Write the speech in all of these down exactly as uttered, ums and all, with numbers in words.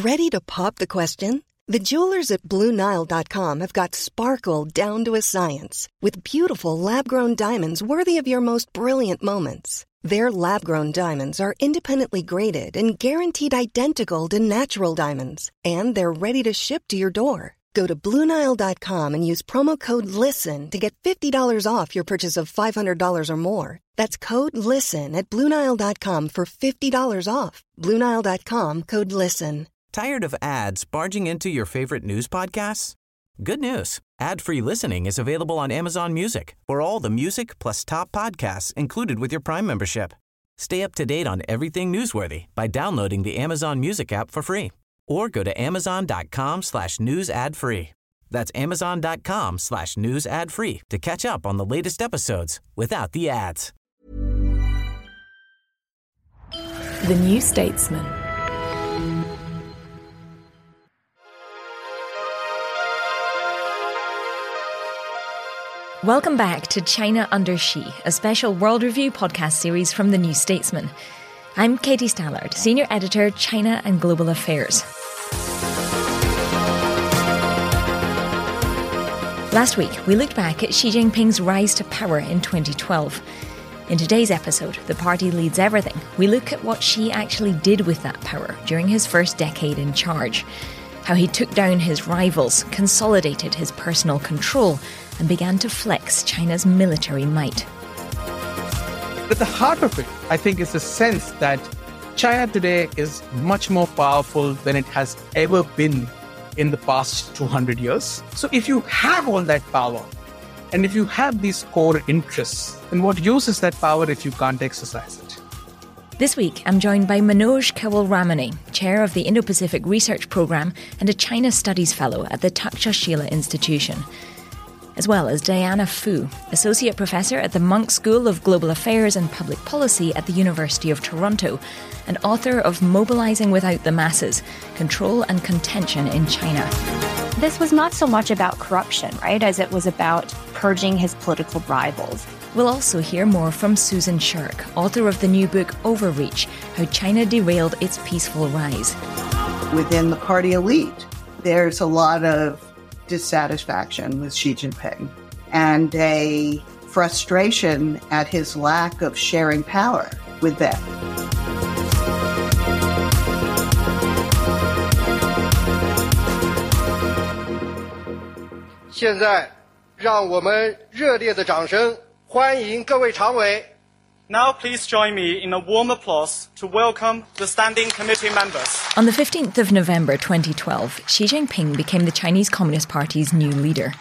Ready to pop the question? The jewelers at Blue Nile dot com have got sparkle down to a science with beautiful lab-grown diamonds worthy of your most brilliant moments. Their lab-grown diamonds are independently graded and guaranteed identical to natural diamonds, and they're ready to ship to your door. Go to Blue Nile dot com and use promo code LISTEN to get fifty dollars off your purchase of five hundred dollars or more. That's code LISTEN at Blue Nile dot com for fifty dollars off. Blue Nile dot com, code LISTEN. Tired of ads barging into your favorite news podcasts? Good news. Ad-free listening is available on Amazon Music for all the music plus top podcasts included with your Prime membership. Stay up to date on everything newsworthy by downloading the Amazon Music app for free or go to amazon.com slash news ad free. That's amazon.com slash news ad free to catch up on the latest episodes without the ads. The New Statesman. Welcome back to China Under Xi, a special World Review podcast series from The New Statesman. I'm Katie Stallard, Senior Editor, China and Global Affairs. Last week, we looked back at Xi Jinping's rise to power in twenty twelve. In today's episode, The Party Leads Everything, we look at what Xi actually did with that power during his first decade in charge. How he took down his rivals, consolidated his personal control, and began to flex China's military might. At the heart of it, I think, is the sense that China today is much more powerful than it has ever been in the past two hundred years. So if you have all that power, and if you have these core interests, then what use is that power if you can't exercise it? This week, I'm joined by Manoj Kewalramani, Chair of the Indo-Pacific Research Programme and a China Studies Fellow at the Takshashila Institution, as well as Diana Fu, Associate Professor at the Munk School of Global Affairs and Public Policy at the University of Toronto, and author of Mobilizing Without the Masses, Control and Contention in China. This was not so much about corruption, right, as it was about purging his political rivals. We'll also hear more from Susan Shirk, author of the new book Overreach, How China Derailed Its Peaceful Rise. Within the party elite, there's a lot of dissatisfaction with Xi Jinping and a frustration at his lack of sharing power with them. 现在让我们热烈的掌声欢迎各位常委。 Now please join me in a warm applause to welcome the Standing Committee members. On the fifteenth of November twenty twelve, Xi Jinping became the Chinese Communist Party's new leader.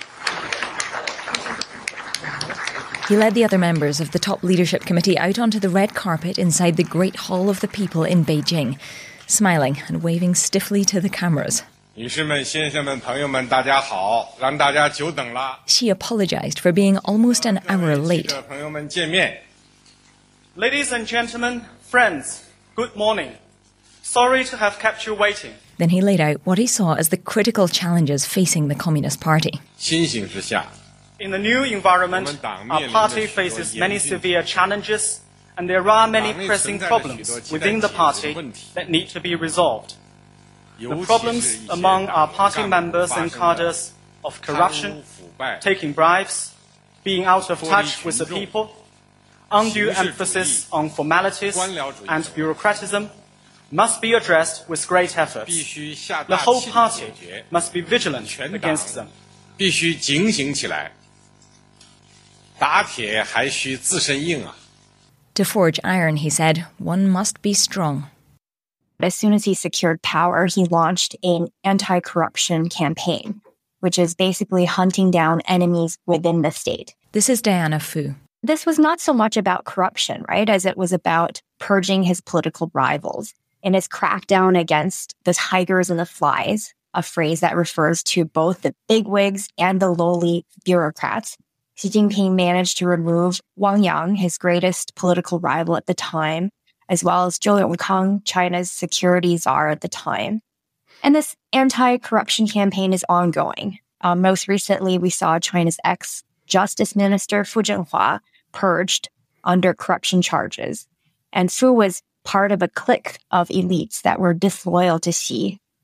He led the other members of the top leadership committee out onto the red carpet inside the Great Hall of the People in Beijing, smiling and waving stiffly to the cameras. 女士们、先生们、朋友们，大家好，让大家久等了。 Xi apologized for being almost an hour late. 朋友们见面。 Ladies and gentlemen, friends, good morning. Sorry to have kept you waiting. Then he laid out what he saw as the critical challenges facing the Communist Party. 新形势下， In the new environment, our party faces many severe challenges, and there are many pressing problems within the party that need to be resolved. The problems among our party members and cadres of corruption, taking bribes, being out of touch with the people, undue emphasis on formalities and bureaucratism must be addressed with great efforts. The whole party must be vigilant against them. 必须警醒起来。打铁还需自身硬啊。 To forge iron, he said, one must be strong. As soon as he secured power, he launched an anti-corruption campaign, which is basically hunting down enemies within the state. This is Diana Fu. This was not so much about corruption, right, as it was about purging his political rivals. In his crackdown against the tigers and the flies, a phrase that refers to both the bigwigs and the lowly bureaucrats, Xi Jinping managed to remove Wang Yang, his greatest political rival at the time, as well as Zhou Yongkang, China's security czar at the time. And this anti-corruption campaign is ongoing. Um, most recently, we saw China's ex-justice minister Fu Zhenhua purged under corruption charges. And Fu was part of a clique of elites that were disloyal to Xi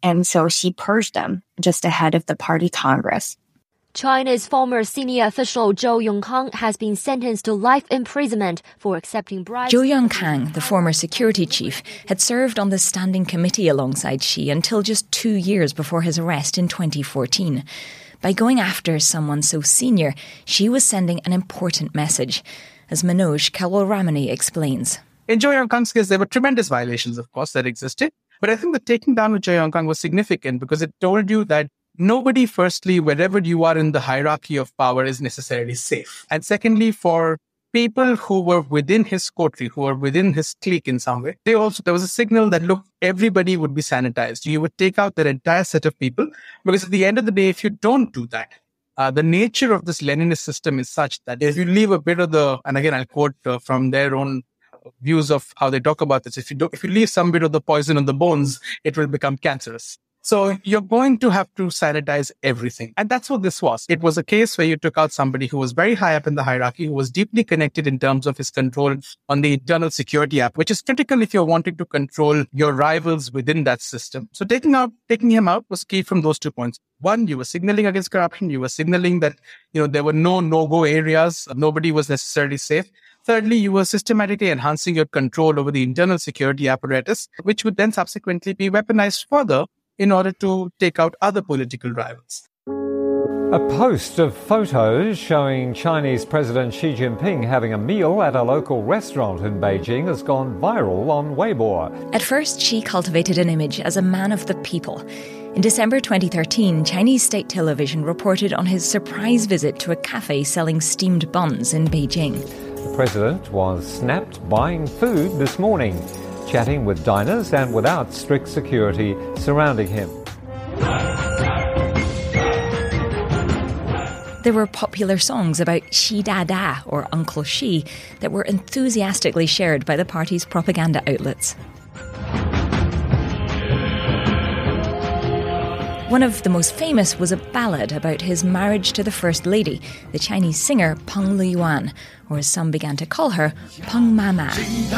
And so she purged them just ahead of the party congress. China's former senior official Zhou Yongkang has been sentenced to life imprisonment for accepting bribes. Zhou Yongkang, the former security chief, had served on the standing committee alongside Xi until just two years before his arrest in twenty fourteen. By going after someone so senior, Xi was sending an important message, as Manoj Kewalramani explains. In Zhou Yongkang's case, there were tremendous violations, of course, that existed. But I think the taking down of Zhou Yongkang was significant because it told you that nobody, firstly, wherever you are in the hierarchy of power, is necessarily safe. And secondly, for people who were within his coterie, who were within his clique in some way, they also, there was a signal that, look, everybody would be sanitized. You would take out that entire set of people, because at the end of the day, if you don't do that, uh, the nature of this Leninist system is such that if you leave a bit of the, and again, I'll quote uh, from their own views of how they talk about this, if you do, if you leave some bit of the poison on the bones, it will become cancerous. So you're going to have to sanitize everything. And that's what this was. It was a case where you took out somebody who was very high up in the hierarchy, who was deeply connected in terms of his control on the internal security app, which is critical if you're wanting to control your rivals within that system. So taking out, taking him out was key from those two points. One, you were signaling against corruption. You were signaling that, you know, there were no no-go areas. Nobody was necessarily safe. Thirdly, you were systematically enhancing your control over the internal security apparatus, which would then subsequently be weaponized further in order to take out other political rivals. A post of photos showing Chinese President Xi Jinping having a meal at a local restaurant in Beijing has gone viral on Weibo. At first, Xi cultivated an image as a man of the people. In December twenty thirteen, Chinese state television reported on his surprise visit to a cafe selling steamed buns in Beijing. The president was snapped buying food this morning, chatting with diners and without strict security surrounding him. There were popular songs about Xi Dada, or Uncle Xi, that were enthusiastically shared by the party's propaganda outlets. One of the most famous was a ballad about his marriage to the First Lady, the Chinese singer Peng Liyuan, or as some began to call her, Peng Mama.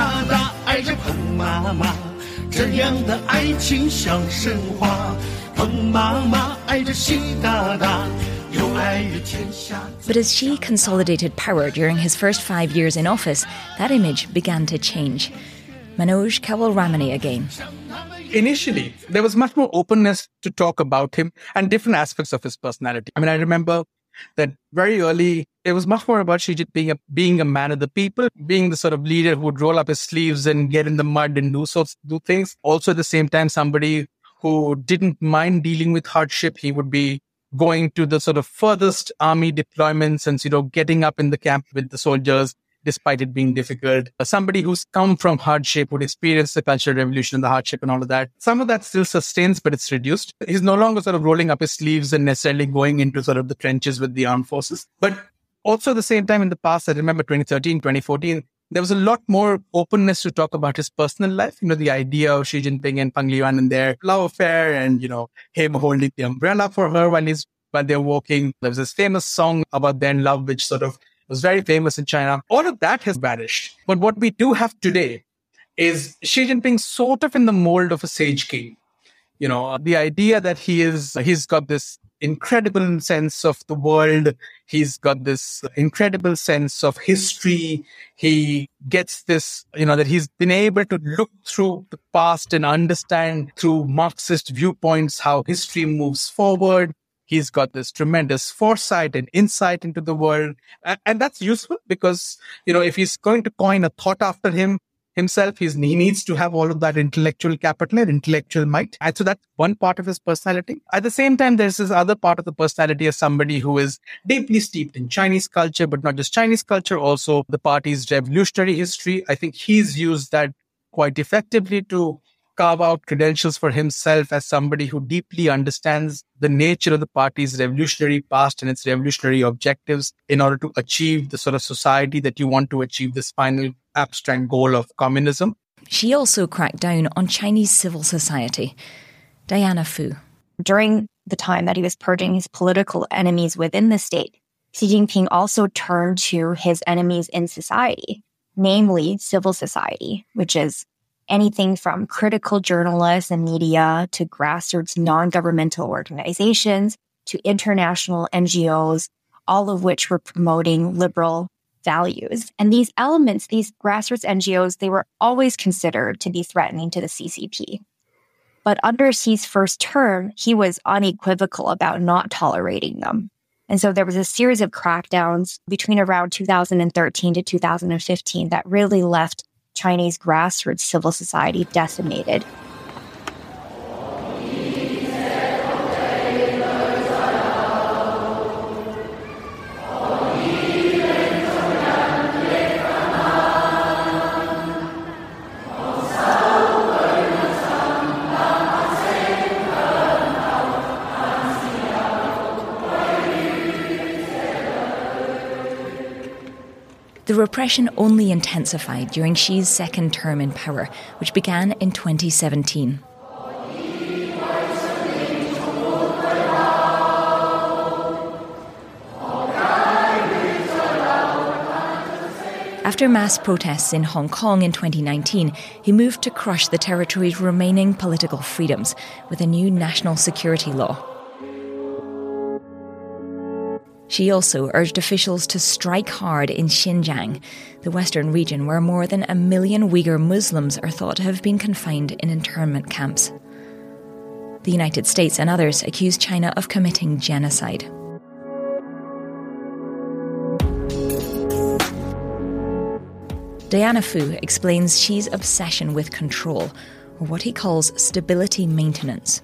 But as Xi consolidated power during his first five years in office, that image began to change. Manoj Kewalramani again. Initially, there was much more openness to talk about him and different aspects of his personality. I mean, I remember that very early, it was much more about Xi Jinping being a, being a man of the people, being the sort of leader who would roll up his sleeves and get in the mud and do sorts, do things. Also, at the same time, somebody who didn't mind dealing with hardship. He would be going to the sort of furthest army deployments and, you know, getting up in the camp with the soldiers, despite it being difficult. Uh, somebody who's come from hardship would experience the Cultural Revolution and the hardship and all of that. Some of that still sustains, but it's reduced. He's no longer sort of rolling up his sleeves and necessarily going into sort of the trenches with the armed forces. But also at the same time in the past, I remember twenty thirteen, twenty fourteen, there was a lot more openness to talk about his personal life. You know, the idea of Xi Jinping and Peng Liyuan and their love affair and, you know, him holding the umbrella for her while he's, while they're walking. There was this famous song about their love, which sort of was very famous in China. All of that has vanished. But what we do have today is Xi Jinping sort of in the mold of a sage king. You know, the idea that he is, he's got this incredible sense of the world. He's got this incredible sense of history. He gets this, you know, that he's been able to look through the past and understand through Marxist viewpoints how history moves forward. He's got this tremendous foresight and insight into the world. And, and that's useful because, you know, if he's going to coin a thought after him, himself, he's, he needs to have all of that intellectual capital and intellectual might. And so that's one part of his personality. At the same time, there's this other part of the personality as somebody who is deeply steeped in Chinese culture, but not just Chinese culture, also the party's revolutionary history. I think he's used that quite effectively to carve out credentials for himself as somebody who deeply understands the nature of the party's revolutionary past and its revolutionary objectives in order to achieve the sort of society that you want to achieve, this final abstract goal of communism. She also cracked down on Chinese civil society. Diana Fu. During the time that he was purging his political enemies within the state, Xi Jinping also turned to his enemies in society, namely civil society, which is anything from critical journalists and media to grassroots non-governmental organizations to international N G Os, all of which were promoting liberal values. And these elements, these grassroots N G Os, they were always considered to be threatening to the C C P. But under Xi's first term, he was unequivocal about not tolerating them. And so there was a series of crackdowns between around two thousand thirteen to two thousand fifteen that really left Chinese grassroots civil society decimated. The repression only intensified during Xi's second term in power, which began in twenty seventeen. After mass protests in Hong Kong in twenty nineteen, he moved to crush the territory's remaining political freedoms with a new national security law. Xi also urged officials to strike hard in Xinjiang, the western region where more than a million Uyghur Muslims are thought to have been confined in internment camps. The United States and others accused China of committing genocide. Diana Fu explains Xi's obsession with control, or what he calls stability maintenance.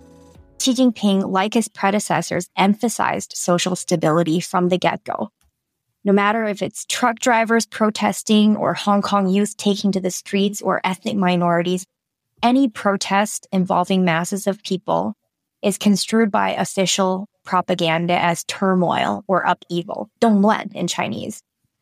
Xi Jinping, like his predecessors, emphasized social stability from the get-go. No matter if it's truck drivers protesting or Hong Kong youth taking to the streets or ethnic minorities, any protest involving masses of people is construed by official propaganda as turmoil or upheaval, 动乱 in Chinese.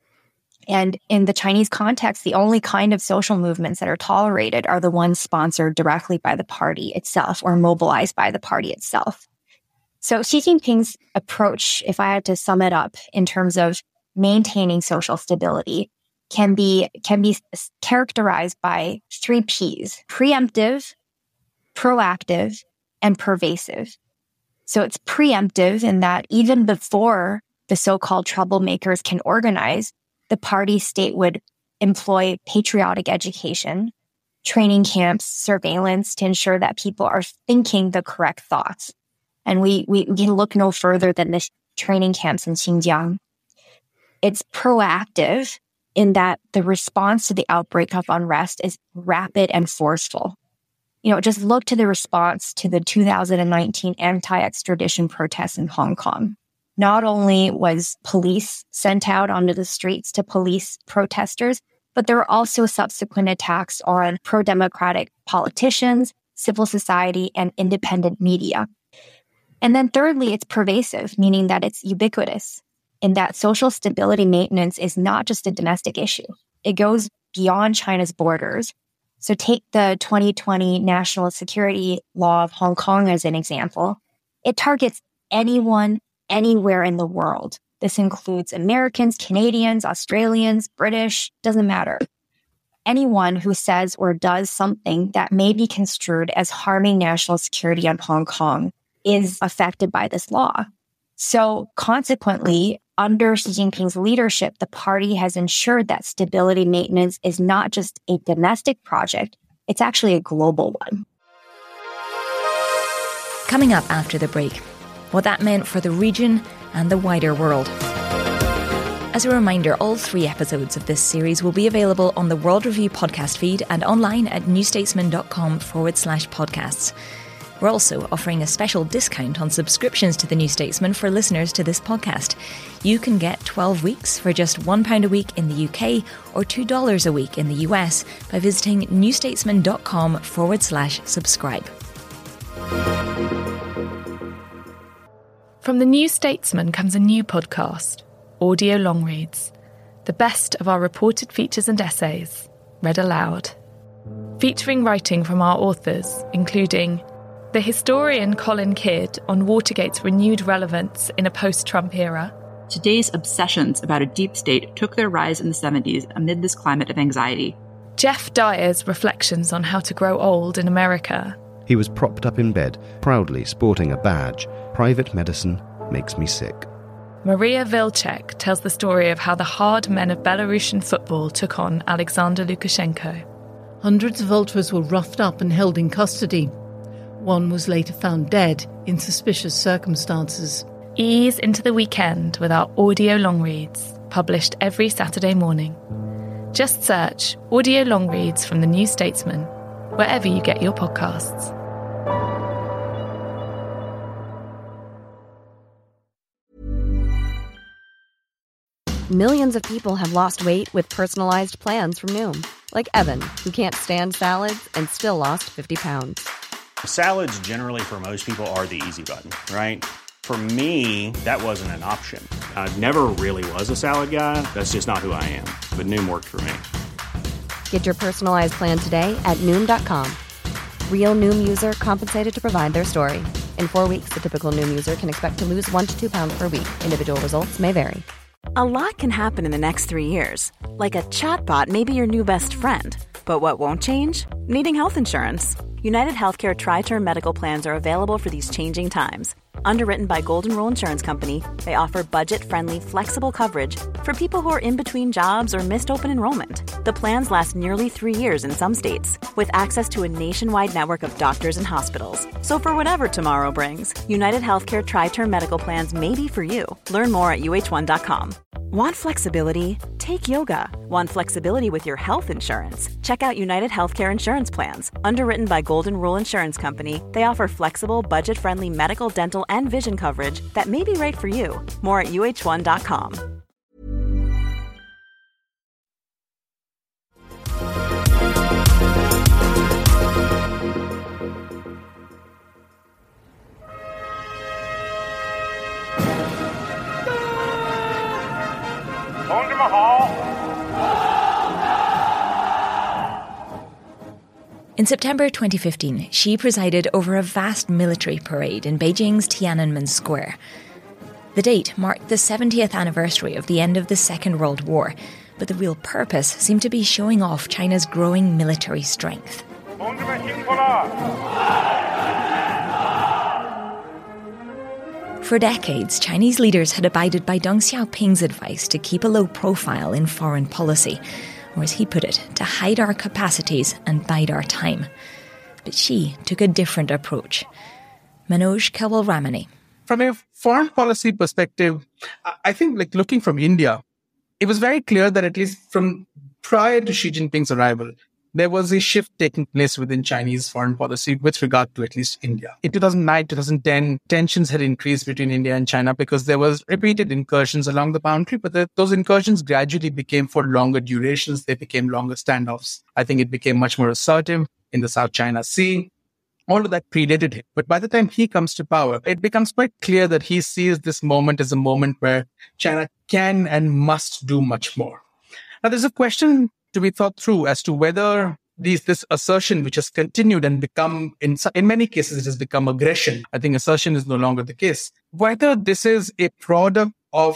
And in the Chinese context, the only kind of social movements that are tolerated are the ones sponsored directly by the party itself or mobilized by the party itself. So Xi Jinping's approach, if I had to sum it up in terms of maintaining social stability, can be can be characterized by three P's: preemptive, proactive, and pervasive. So it's preemptive in that even before the so-called troublemakers can organize, the party state would employ patriotic education, training camps, surveillance to ensure that people are thinking the correct thoughts. And we, we, we can look no further than the training camps in Xinjiang. It's proactive in that the response to the outbreak of unrest is rapid and forceful. You know, just look to the response to the two thousand nineteen anti-extradition protests in Hong Kong. Not only was police sent out onto the streets to police protesters, but there were also subsequent attacks on pro-democratic politicians, civil society, and independent media. And then thirdly, it's pervasive, meaning that it's ubiquitous, in that social stability maintenance is not just a domestic issue. It goes beyond China's borders. So take the twenty twenty National Security Law of Hong Kong as an example. It targets anyone, anywhere in the world. This includes Americans, Canadians, Australians, British, doesn't matter. Anyone who says or does something that may be construed as harming national security in Hong Kong is affected by this law. So consequently, under Xi Jinping's leadership, the party has ensured that stability maintenance is not just a domestic project, it's actually a global one. Coming up after the break, what that meant for the region and the wider world. As a reminder, all three episodes of this series will be available on the World Review podcast feed and online at newstatesman.com forward slash podcasts. We're also offering a special discount on subscriptions to The New Statesman for listeners to this podcast. You can get twelve weeks for just one pound a week in the U K or two dollars a week in the U S by visiting newstatesman.com forward slash subscribe. From The New Statesman comes a new podcast, Audio Long Reads, the best of our reported features and essays, read aloud. Featuring writing from our authors, including the historian Colin Kidd on Watergate's renewed relevance in a post-Trump era. Today's obsessions about a deep state took their rise in the seventies amid this climate of anxiety. Jeff Dyer's reflections on how to grow old in America. He was propped up in bed, proudly sporting a badge. Private medicine makes me sick. Maria Vilcek tells the story of how the hard men of Belarusian football took on Alexander Lukashenko. Hundreds of ultras were roughed up and held in custody. One was later found dead in suspicious circumstances. Ease into the weekend with our audio long reads, published every Saturday morning. Just search Audio Long Reads from The New Statesman, wherever you get your podcasts. Millions of people have lost weight with personalized plans from Noom. Like Evan, who can't stand salads and still lost fifty pounds. Salads generally for most people are the easy button, right? For me, that wasn't an option. I never really was a salad guy. That's just not who I am. But Noom worked for me. Get your personalized plan today at Noom dot com. Real Noom user compensated to provide their story. In four weeks, the typical Noom user can expect to lose one to two pounds per week. Individual results may vary. A lot can happen in the next three years. Like a chatbot may be your new best friend. But what won't change? Needing health insurance. United Healthcare Tri-Term Medical Plans are available for these changing times. Underwritten by Golden Rule Insurance Company, they offer budget-friendly, flexible coverage for people who are in between jobs or missed open enrollment. The plans last nearly three years in some states, with access to a nationwide network of doctors and hospitals. So for whatever tomorrow brings, United Healthcare Tri-Term Medical Plans may be for you. Learn more at U H one dot com. Want flexibility? Take yoga. Want flexibility with your health insurance? Check out United Healthcare Insurance Plans. Underwritten by Golden Rule Insurance Company, they offer flexible, budget-friendly medical, dental, and vision coverage that may be right for you. More at U H one dot com. In September twenty fifteen, Xi presided over a vast military parade in Beijing's Tiananmen Square. The date marked the seventieth anniversary of the end of the Second World War, but the real purpose seemed to be showing off China's growing military strength. For decades, Chinese leaders had abided by Deng Xiaoping's advice to keep a low profile in foreign policy, or as he put it, to hide our capacities and bide our time. But Xi took a different approach. Manoj Kewalramani. From a foreign policy perspective, I think, like looking from India, it was very clear that at least from prior to Xi Jinping's arrival, there was a shift taking place within Chinese foreign policy with regard to at least India. In two thousand nine, two thousand ten, tensions had increased between India and China because there was repeated incursions along the boundary, but the, those incursions gradually became for longer durations. They became longer standoffs. I think it became much more assertive in the South China Sea. All of that predated him. But by the time he comes to power, it becomes quite clear that he sees this moment as a moment where China can and must do much more. Now, there's a question to be thought through as to whether these, this assertion, which has continued and become, in, in many cases, it has become aggression. I think assertion is no longer the case. Whether this is a product of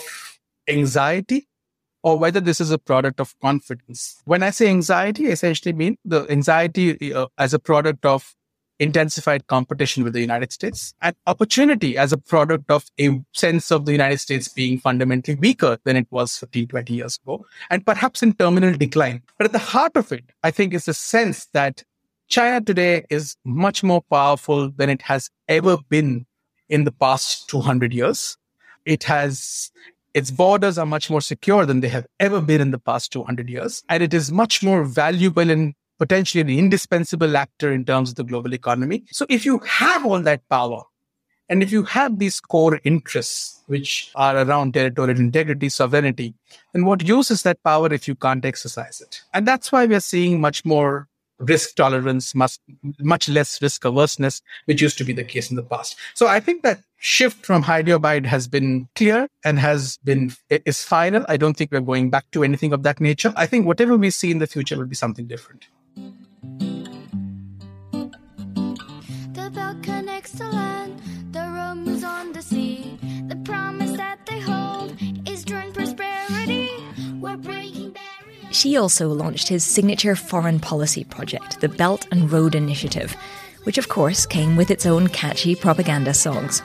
anxiety or whether this is a product of confidence. When I say anxiety, I essentially mean the anxiety uh, as a product of intensified competition with the United States, and opportunity as a product of a sense of the United States being fundamentally weaker than it was fifteen, twenty years ago, and perhaps in terminal decline. But at the heart of it, I think, is the sense that China today is much more powerful than it has ever been in the past two hundred years. It has, its borders are much more secure than they have ever been in the past two hundred years. And it is much more valuable and potentially an indispensable actor in terms of the global economy. So if you have all that power, and if you have these core interests, which are around territorial integrity, sovereignty, then what use is that power if you can't exercise it? And that's why we are seeing much more risk tolerance, much, much less risk averseness, which used to be the case in the past. So I think that shift from hide or bide has been clear and has been, is final. I don't think we're going back to anything of that nature. I think whatever we see in the future will be something different. The belt connects to land, the road moves on the sea. The promise that they hold is joint prosperity. We're breaking barriers. Xi also launched his signature foreign policy project, the Belt and Road Initiative, which of course came with its own catchy propaganda songs.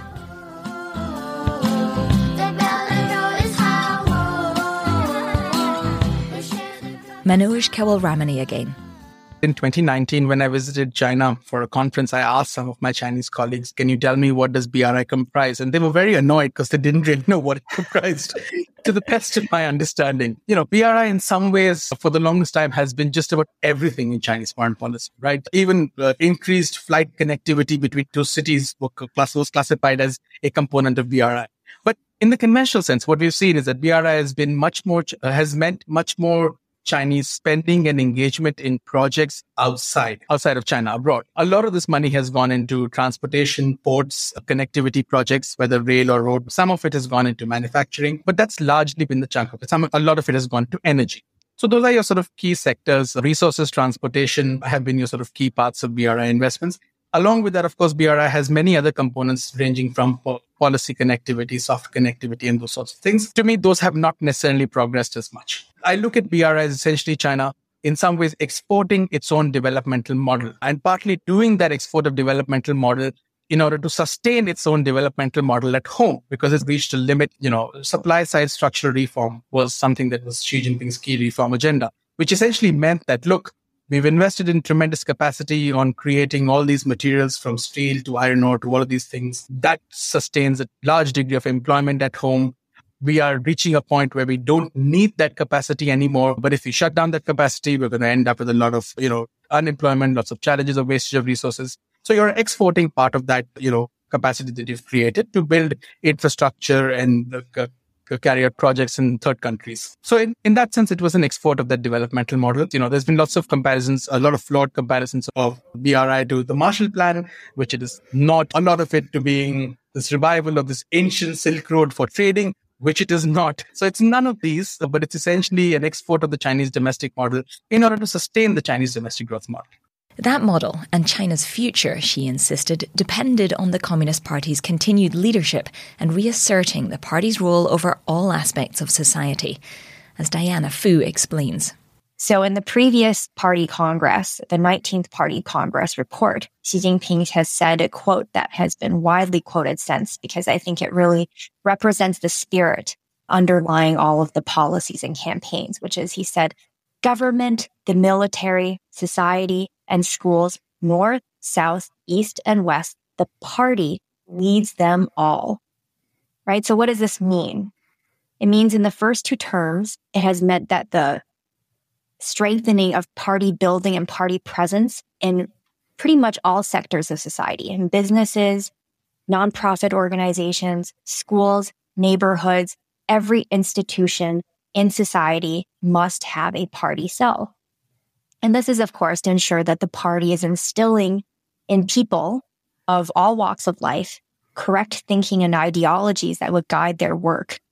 Manoj Kewalramani again. In twenty nineteen, when I visited China for a conference, I asked some of my Chinese colleagues, can you tell me what does B R I comprise? And they were very annoyed because they didn't really know what it comprised. To the best of my understanding, you know, B R I in some ways for the longest time has been just about everything in Chinese foreign policy, right? Even uh, increased flight connectivity between two cities was classified as a component of B R I. But in the conventional sense, what we've seen is that B R I has been much more, uh, has meant much more Chinese spending and engagement in projects outside, outside of China, abroad. A lot of this money has gone into transportation, ports, connectivity projects, whether rail or road. Some of it has gone into manufacturing, but that's largely been the chunk of it. Some, a lot of it has gone to energy. So those are your sort of key sectors. Resources, transportation have been your sort of key parts of B R I investments. Along with that, of course, B R I has many other components ranging from po- policy connectivity, soft connectivity, and those sorts of things. To me, those have not necessarily progressed as much. I look at B R I as essentially China, in some ways, exporting its own developmental model and partly doing that export of developmental model in order to sustain its own developmental model at home, because it's reached a limit. You know, supply side structural reform was something that was Xi Jinping's key reform agenda, which essentially meant that, look, we've invested in tremendous capacity on creating all these materials from steel to iron ore to all of these things. That sustains a large degree of employment at home. We are reaching a point where we don't need that capacity anymore. But if we shut down that capacity, we're going to end up with a lot of, you know, unemployment, lots of challenges of wastage of resources. So you're exporting part of that, you know, capacity that you've created to build infrastructure and uh, carry out projects in third countries. So in, in that sense, it was an export of that developmental model. You know, there's been lots of comparisons, a lot of flawed comparisons of B R I to the Marshall Plan, which it is not. A lot of it to being this revival of this ancient Silk Road for trading, which it is not. So it's none of these, but it's essentially an export of the Chinese domestic model in order to sustain the Chinese domestic growth model. That model and China's future, Xi insisted, depended on the Communist Party's continued leadership and reasserting the party's role over all aspects of society, as Diana Fu explains. So in the previous party congress, the nineteenth Party Congress report, Xi Jinping has said a quote that has been widely quoted since, because I think it really represents the spirit underlying all of the policies and campaigns, which is, he said, government, the military, society, and schools, north, south, east, and west, the party leads them all. Right? So what does this mean? It means in the first two terms, it has meant that the strengthening of party building and party presence in pretty much all sectors of society, in businesses, nonprofit organizations, schools, neighborhoods, every institution in society must have a party cell. And this is, of course, to ensure that the party is instilling in people of all walks of life correct thinking and ideologies that would guide their work.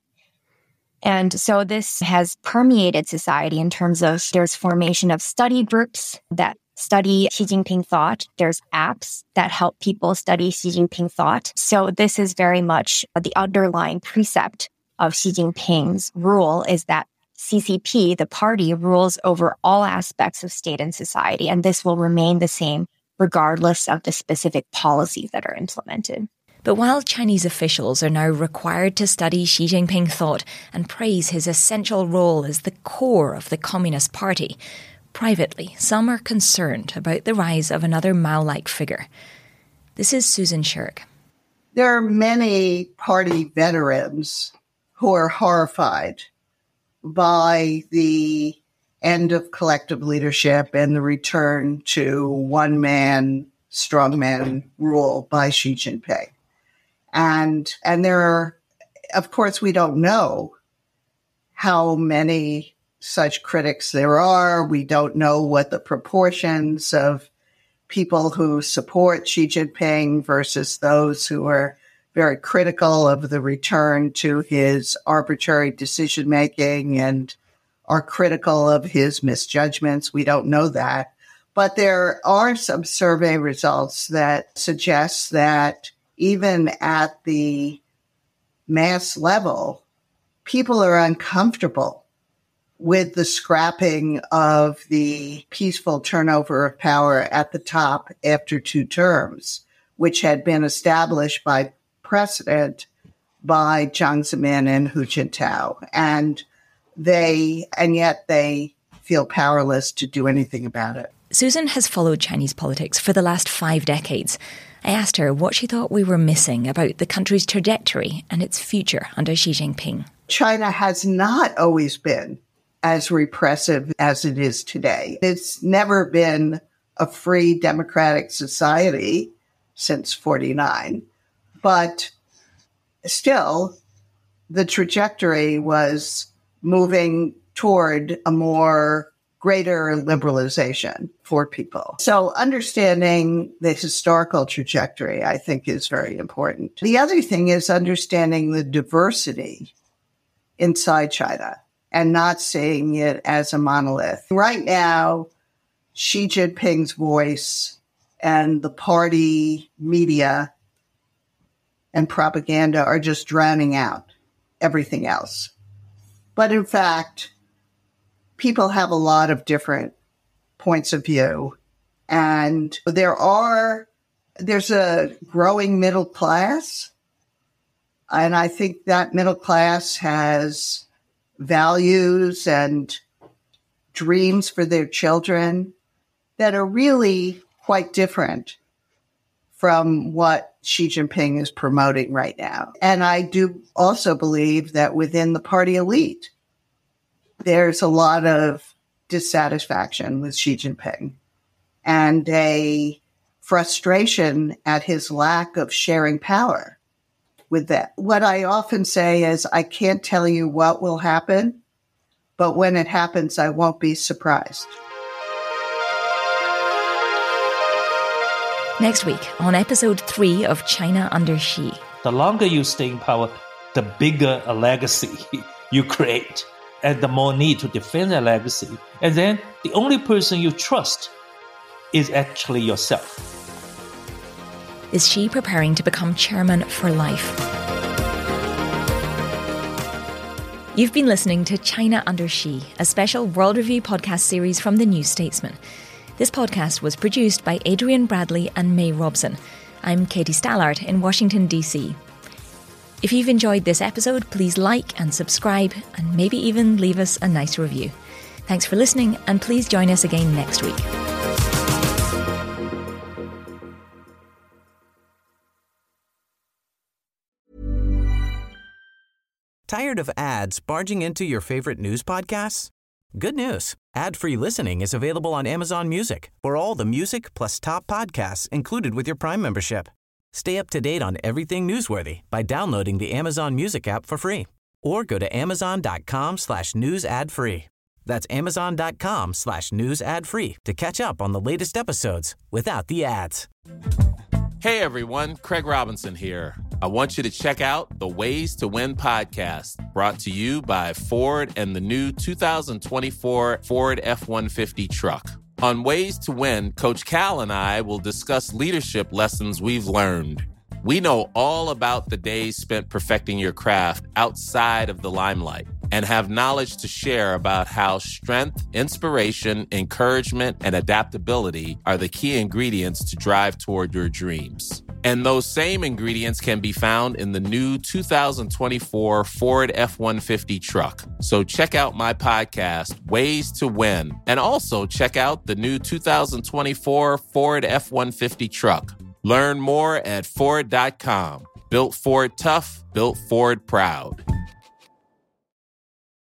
And so this has permeated society in terms of there's formation of study groups that study Xi Jinping thought. There's apps that help people study Xi Jinping thought. So this is very much the underlying precept of Xi Jinping's rule, is that C C P, the party, rules over all aspects of state and society. And this will remain the same regardless of the specific policies that are implemented. But while Chinese officials are now required to study Xi Jinping thought and praise his essential role as the core of the Communist Party, privately, some are concerned about the rise of another Mao-like figure. This is Susan Shirk. There are many party veterans who are horrified by the end of collective leadership and the return to one-man, strongman rule by Xi Jinping. And and there are, of course, we don't know how many such critics there are. We don't know what the proportions of people who support Xi Jinping versus those who are very critical of the return to his arbitrary decision-making and are critical of his misjudgments. We don't know that. But there are some survey results that suggest that even at the mass level, people are uncomfortable with the scrapping of the peaceful turnover of power at the top after two terms, which had been established by precedent by Jiang Zemin and Hu Jintao. And they, and yet they feel powerless to do anything about it. Susan has followed Chinese politics for the last five decades. I asked her what she thought we were missing about the country's trajectory and its future under Xi Jinping. China has not always been as repressive as it is today. It's never been a free democratic society since forty-nine, but still the trajectory was moving toward a more greater liberalization for people. So understanding the historical trajectory, I think, is very important. The other thing is understanding the diversity inside China and not seeing it as a monolith. Right now, Xi Jinping's voice and the party media and propaganda are just drowning out everything else. But in fact, people have a lot of different points of view. And there are, there's a growing middle class. And I think that middle class has values and dreams for their children that are really quite different from what Xi Jinping is promoting right now. And I do also believe that within the party elite, there's a lot of dissatisfaction with Xi Jinping and a frustration at his lack of sharing power with that. What I often say is, I can't tell you what will happen, but when it happens, I won't be surprised. Next week, on episode three of China Under Xi. The longer you stay in power, the bigger a legacy you create, and the more need to defend that legacy. And then the only person you trust is actually yourself. Is Xi preparing to become chairman for life? You've been listening to China Under Xi, a special World Review podcast series from The New Statesman. This podcast was produced by Adrian Bradley and May Robson. I'm Katie Stallard in Washington, D C. If you've enjoyed this episode, please like and subscribe, and maybe even leave us a nice review. Thanks for listening, and please join us again next week. Tired of ads barging into your favorite news podcasts? Good news. Ad-free listening is available on Amazon Music for all the music plus top podcasts included with your Prime membership. Stay up to date on everything newsworthy by downloading the Amazon Music app for free or go to amazon.com slash news ad free. That's amazon.com slash news ad free to catch up on the latest episodes without the ads. Hey everyone, Craig Robinson here. I want you to check out the Ways to Win podcast, brought to you by Ford and the new two thousand twenty-four Ford F one fifty truck. On Ways to Win, Coach Cal and I will discuss leadership lessons we've learned. We know all about the days spent perfecting your craft outside of the limelight and have knowledge to share about how strength, inspiration, encouragement, and adaptability are the key ingredients to drive toward your dreams. And those same ingredients can be found in the new two thousand twenty-four Ford F one fifty truck. So check out my podcast, Ways to Win, and also check out the new two thousand twenty-four Ford F one fifty truck. Learn more at Ford dot com. Built Ford tough, built Ford proud.